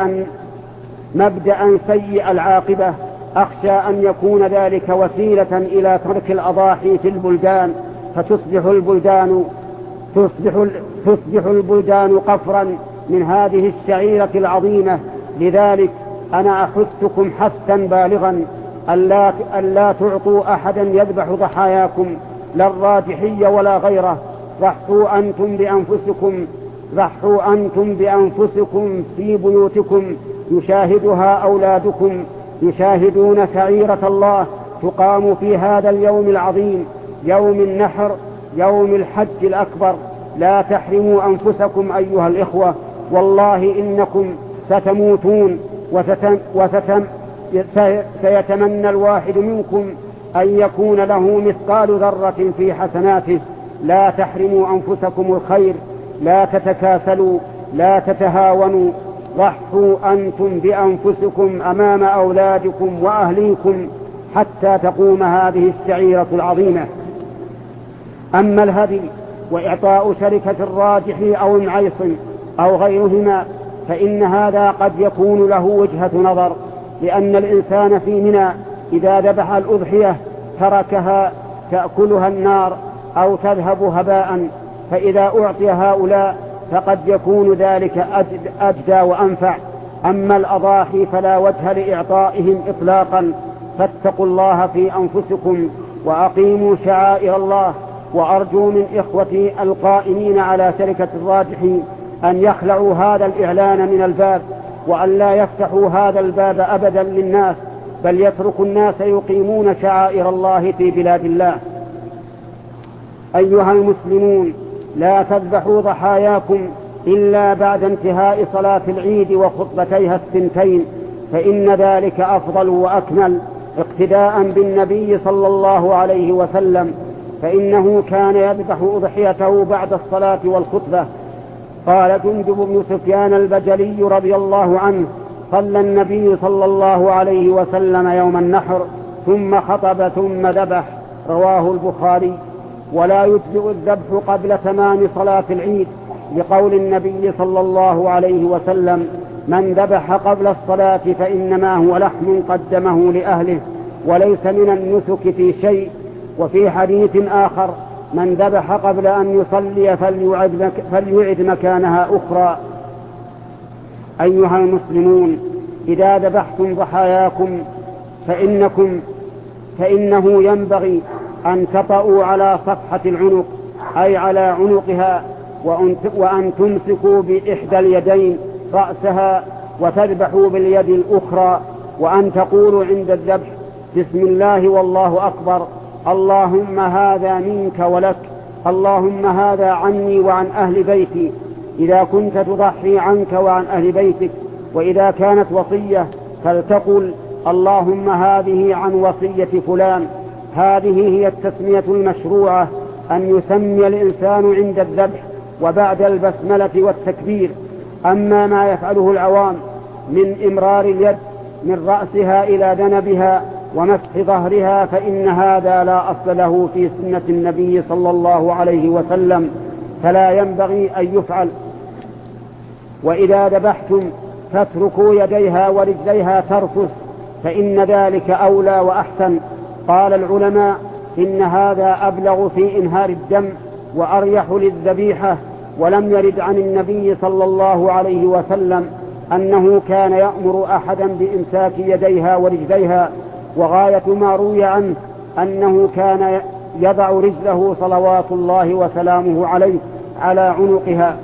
مبدأ سيء العاقبة، أخشى أن يكون ذلك وسيلة إلى ترك الأضاحي في البلدان، تصبح البلدان قفرا من هذه الشعيرة العظيمة. لذلك أنا أحثكم حثا بالغا ألا تعطوا أحدا يذبح ضحاياكم، لا الراجحي ولا غيره. ضحوا أنتم بأنفسكم في بيوتكم، يشاهدها أولادكم، يشاهدون شعيرة الله تقام في هذا اليوم العظيم، يوم النحر، يوم الحج الأكبر. لا تحرموا أنفسكم أيها الإخوة، والله إنكم ستموتون سيتمنى الواحد منكم أن يكون له مثقال ذرة في حسناته. لا تحرموا أنفسكم الخير، لا تتكاسلوا، لا تتهاونوا، ضحوا أنتم بأنفسكم أمام أولادكم وأهليكم حتى تقوم هذه الشعيرة العظيمة. أما الهدي وإعطاء شركة الراجح أو المعيص أو غيرهما فإن هذا قد يكون له وجهة نظر، لأن الإنسان في منى إذا ذبح الأضحية تركها تأكلها النار أو تذهب هباء، فإذا أعطي هؤلاء فقد يكون ذلك أجدى وأنفع. أما الأضاحي فلا وجه لإعطائهم إطلاقا، فاتقوا الله في أنفسكم وأقيموا شعائر الله. وأرجو من إخوتي القائمين على شركة الراجح أن يخلعوا هذا الإعلان من الباب، وأن لا يفتحوا هذا الباب أبدا للناس، بل يتركوا الناس يقيمون شعائر الله في بلاد الله. أيها المسلمون، لا تذبحوا ضحاياكم إلا بعد انتهاء صلاة العيد وخطبتيها الثنتين، فإن ذلك أفضل وأكمل اقتداء بالنبي صلى الله عليه وسلم، فإنه كان يذبح أضحيته بعد الصلاة والخطبة. قال جندب بن سفيان البجلي رضي الله عنه: صلى النبي صلى الله عليه وسلم يوم النحر ثم خطب ثم ذبح. رواه البخاري. ولا يجزئ الذبح قبل تمام صلاة العيد، لقول النبي صلى الله عليه وسلم: من ذبح قبل الصلاة فإنما هو لحم قدمه لأهله وليس من النسك في شيء. وفي حديث آخر: من ذبح قبل أن يصلي فليعد مكانها أخرى. أيها المسلمون، إذا ذبحتم ضحاياكم فإنه ينبغي أن تطأوا على صفحة العنق، أي على عنقها، وأن تمسكوا بإحدى اليدين رأسها وتذبحوا باليد الأخرى، وأن تقولوا عند الذبح: بسم الله والله أكبر، اللهم هذا منك ولك، اللهم هذا عني وعن أهل بيتي، إذا كنت تضحي عنك وعن أهل بيتك. وإذا كانت وصية فلتقل: اللهم هذه عن وصية فلان. هذه هي التسمية المشروعة، أن يسمي الإنسان عند الذبح وبعد البسملة والتكبير. أما ما يفعله العوام من إمرار اليد من رأسها إلى ذنبها ومسح ظهرها فإن هذا لا أصل له في سنة النبي صلى الله عليه وسلم، فلا ينبغي أن يفعل. وإذا ذبحتم فاتركوا يديها ورجليها ترفس، فإن ذلك أولى وأحسن. قال العلماء إن هذا أبلغ في إنهار الدم وأريح للذبيحة. ولم يرد عن النبي صلى الله عليه وسلم أنه كان يأمر أحدا بإمساك يديها ورجليها، وغاية ما روي عنه أنه كان يضع رجله صلوات الله وسلامه عليه على عنقها.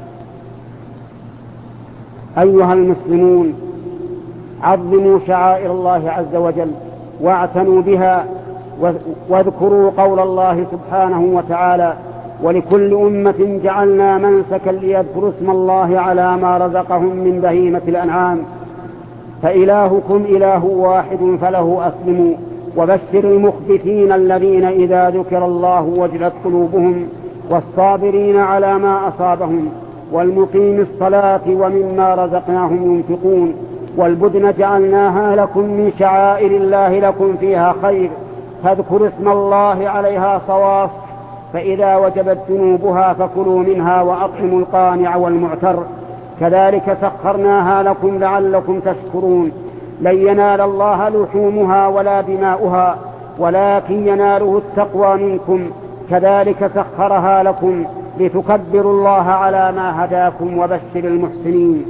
أيها المسلمون، عظموا شعائر الله عز وجل واعتنوا بها، واذكروا قول الله سبحانه وتعالى: ولكل أمة جعلنا منسكا ليذكروا اسم الله على ما رزقهم من بهيمة الأنعام فإلهكم إله واحد فله أسلموا وبشر المخبتين الذين إذا ذكر الله وجلت قلوبهم والصابرين على ما أصابهم والمقيم الصلاة ومما رزقناهم ينفقون والبدن جعلناها لكم من شعائر الله لكم فيها خير فاذكروا اسم الله عليها صواف فإذا وجبت جنوبها فكلوا منها وأطعموا القانع والمعتر كذلك سخرناها لكم لعلكم تشكرون لن ينال الله لحومها ولا دماؤها ولكن يناله التقوى منكم كذلك سخرها لكم لتكبروا الله على ما هداكم وبشر المحسنين.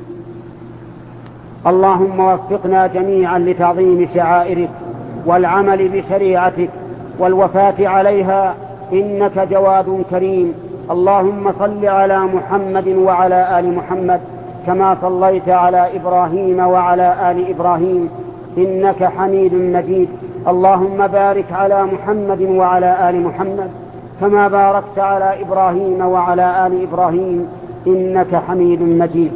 اللهم وفقنا جميعا لتعظيم شعائرك والعمل بشريعتك والوفاة عليها إنك جواد كريم. اللهم صل على محمد وعلى آل محمد كما صليت على إبراهيم وعلى آل إبراهيم إنك حميد مجيد. اللهم بارك على محمد وعلى آل محمد كما باركت على إبراهيم وعلى آل إبراهيم إنك حميد مجيد.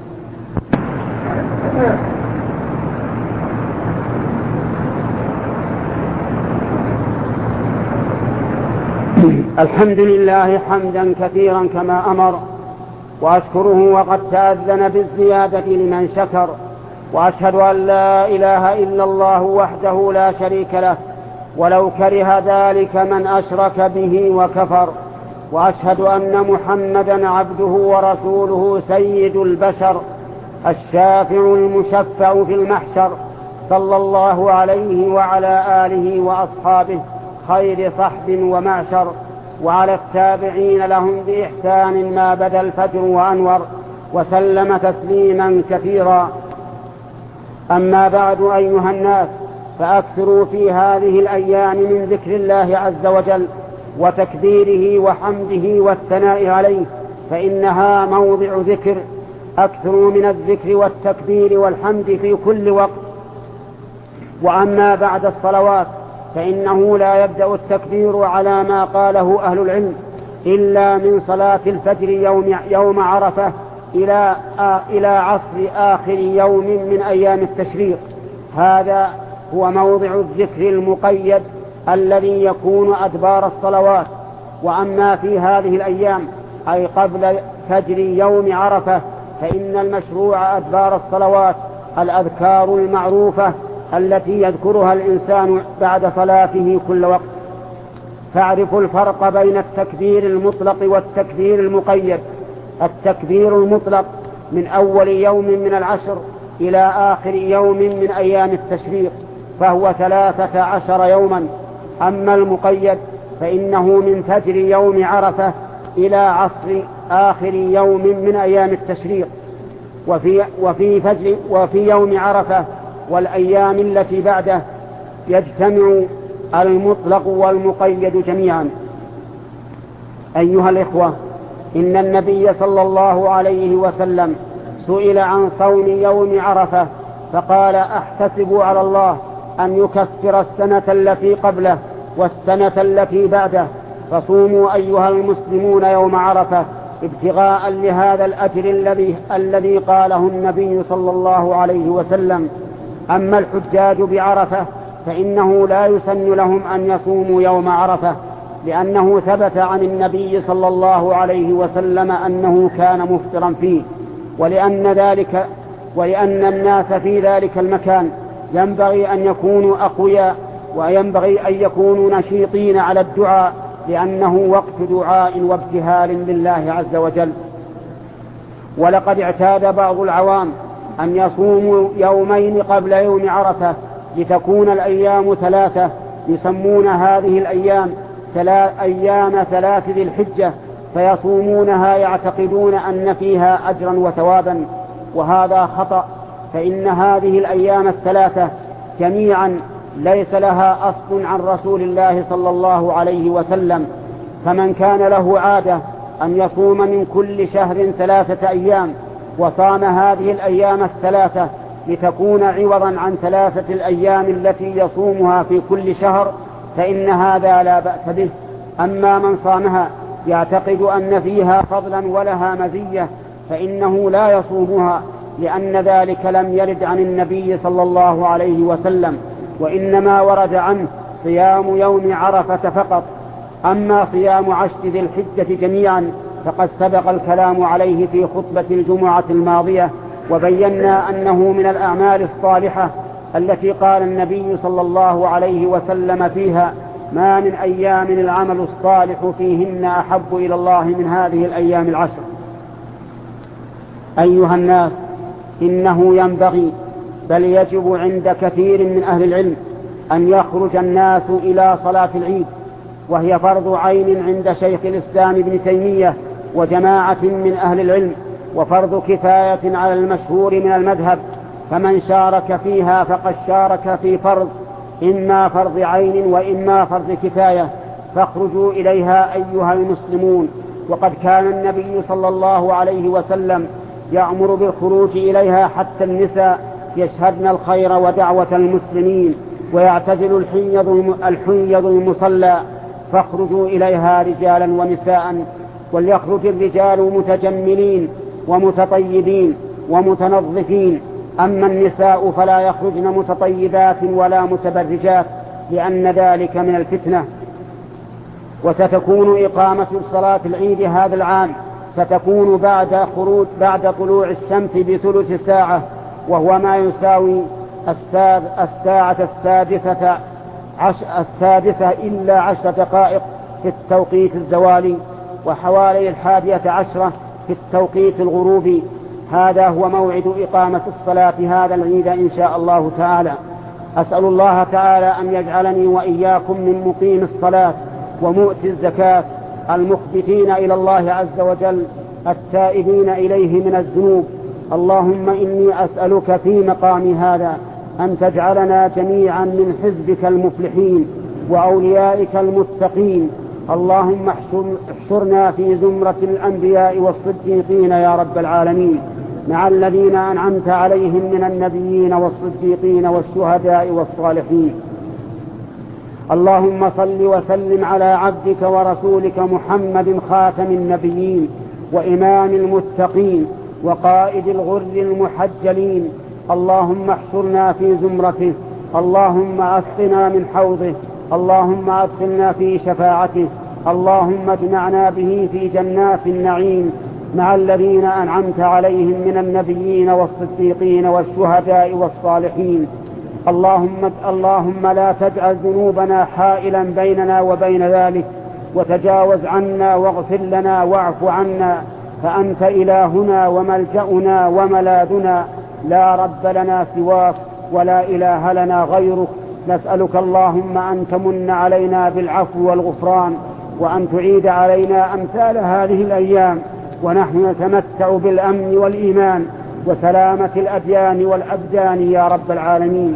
الحمد لله حمدا كثيرا كما أمر وأشكره وقد تأذن بالزيادة لمن شكر وأشهد أن لا إله إلا الله وحده لا شريك له ولو كره ذلك من أشرك به وكفر وأشهد أن محمدا عبده ورسوله سيد البشر الشافع المشفع في المحشر صلى الله عليه وعلى آله وأصحابه خير صحب ومعشر وعلى التابعين لهم بإحسان ما بدا الفجر وأنور وسلم تسليما كثيرا. أما بعد أيها الناس فأكثروا في هذه الأيام من ذكر الله عز وجل وتكبيره وحمده والثناء عليه فإنها موضع ذكر. أكثروا من الذكر والتكبير والحمد في كل وقت. وأما بعد الصلوات فإنه لا يبدأ التكبير على ما قاله أهل العلم إلا من صلاة الفجر يوم عرفة إلى عصر آخر يوم من أيام التشريق. هذا هو موضع الذكر المقيد الذي يكون أدبار الصلوات. وأما في هذه الأيام أي قبل فجر يوم عرفة فإن المشروع أدبار الصلوات الأذكار المعروفة التي يذكرها الإنسان بعد صلاته كل وقت. فاعرفوا الفرق بين التكبير المطلق والتكبير المقيد. التكبير المطلق من أول يوم من العشر إلى آخر يوم من أيام التشريق فهو 13 يوما. أما المقيد فإنه من فجر يوم عرفة إلى عصر آخر يوم من أيام التشريق. وفي يوم عرفة والأيام التي بعده يجتمع المطلق والمقيد جميعا. أيها الإخوة، إن النبي صلى الله عليه وسلم سئل عن صوم يوم عرفة فقال: أحتسب على الله أن يكفر السنة التي قبله والسنة التي بعده، فصوموا أيها المسلمون يوم عرفة ابتغاء لهذا الأجر الذي قاله النبي صلى الله عليه وسلم. أما الحجاج بعرفة فإنه لا يسن لهم أن يصوموا يوم عرفة لأنه ثبت عن النبي صلى الله عليه وسلم أنه كان مفطرا فيه، ولأن الناس في ذلك المكان ينبغي أن يكونوا أقوياء وينبغي أن يكونوا نشيطين على الدعاء لأنه وقت دعاء وابتهال لله عز وجل. ولقد اعتاد بعض العوام أن يصوموا يومين قبل يوم عرفة لتكون الأيام 3، يسمون هذه الأيام أيام 3 ذي الحجة، فيصومونها يعتقدون أن فيها أجرا وثوابا، وهذا خطأ. فإن هذه الأيام 3 جميعا ليس لها أصل عن رسول الله صلى الله عليه وسلم، فمن كان له عادة أن يصوم من كل شهر 3 أيام وصام هذه الأيام 3 لتكون عوضا عن 3 الأيام التي يصومها في كل شهر، فإن هذا لا بأس به. أما من صامها يعتقد أن فيها فضلا ولها مزية فإنه لا يصومها، لأن ذلك لم يرد عن النبي صلى الله عليه وسلم، وإنما ورد عنه صيام يوم عرفة فقط. أما صيام 10 ذي الحجة جميعا فقد سبق الكلام عليه في خطبة الجمعة الماضية، وبينا أنه من الأعمال الصالحة التي قال النبي صلى الله عليه وسلم فيها: ما من أيام العمل الصالح فيهن أحب إلى الله من هذه الأيام 10. أيها الناس، إنه ينبغي بل يجب عند كثير من أهل العلم أن يخرج الناس إلى صلاة العيد، وهي فرض عين عند شيخ الإسلام ابن تيمية وجماعة من أهل العلم، وفرض كفاية على المشهور من المذهب، فمن شارك فيها فقد شارك في فرض، إما فرض عين وإما فرض كفاية، فاخرجوا إليها أيها المسلمون. وقد كان النبي صلى الله عليه وسلم يأمر بالخروج إليها حتى النساء يشهدن الخير ودعوة المسلمين، ويعتزل الحيض المصلى، فاخرجوا إليها رجالا ونساء، وليخرج الرجال متجملين ومتطيبين ومتنظفين، أما النساء فلا يخرجن متطيبات ولا متبرجات، لأن ذلك من الفتنة. وستكون إقامة صلاة العيد هذا العام ستكون بعد طلوع الشمس بثلث ساعة، وهو ما يساوي الساعة السادسة إلا 10 دقائق في التوقيت الزوالي، وحوالي 11 في التوقيت الغروبي. هذا هو موعد إقامة الصلاة هذا العيد إن شاء الله تعالى. أسأل الله تعالى أن يجعلني وإياكم من مقيم الصلاة ومؤتي الزكاة المخبتين إلى الله عز وجل التائبين إليه من الذنوب. اللهم إني أسألك في مقام هذا أن تجعلنا جميعا من حزبك المفلحين وأوليائك المتقين. اللهم احشرنا في زمرة الأنبياء والصديقين يا رب العالمين، مع الذين أنعمت عليهم من النبيين والصديقين والشهداء والصالحين. اللهم صل وسلم على عبدك ورسولك محمد خاتم النبيين وإمام المتقين وقائد الغر المحجلين. اللهم احشرنا في زمرته، اللهم أسقنا من حوضه، اللهم أدخلنا في شفاعته، اللهم اجمعنا به في جنات النعيم مع الذين أنعمت عليهم من النبيين والصديقين والشهداء والصالحين. اللهم لا تجعل ذنوبنا حائلا بيننا وبين ذلك، وتجاوز عنا واغفر لنا واعف عنا، فأنت إلهنا وملجأنا وملاذنا، لا رب لنا سواك ولا إله لنا غيرك. نسألك اللهم أن تمن علينا بالعفو والغفران، وأن تعيد علينا أمثال هذه الأيام ونحن نتمتع بالأمن والإيمان وسلامة الأديان والأبدان يا رب العالمين.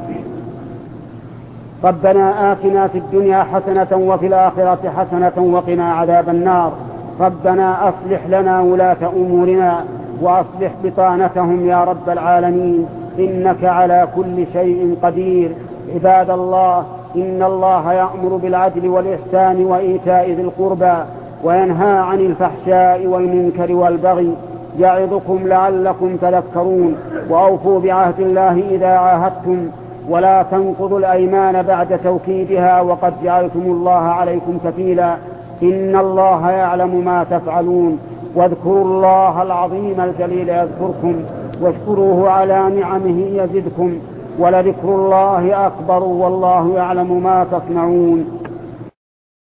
ربنا آتنا في الدنيا حسنة وفي الآخرة حسنة وقنا عذاب النار. ربنا أصلح لنا ولاة أمورنا وأصلح بطانتهم يا رب العالمين، إنك على كل شيء قدير. عباد الله، إن الله يأمر بالعدل والإحسان وإيتاء ذي القربى وينهى عن الفحشاء والمنكر والبغي، يعظكم لعلكم تذكرون. وأوفوا بعهد الله إذا عاهدتم، ولا تنقضوا الأيمان بعد توكيدها وقد جعلتم الله عليكم كفيلا، إن الله يعلم ما تفعلون. واذكروا الله العظيم الجليل يذكركم، واشكروه على نعمه يزدكم، ولذكر الله أكبر والله يعلم ما تصنعون.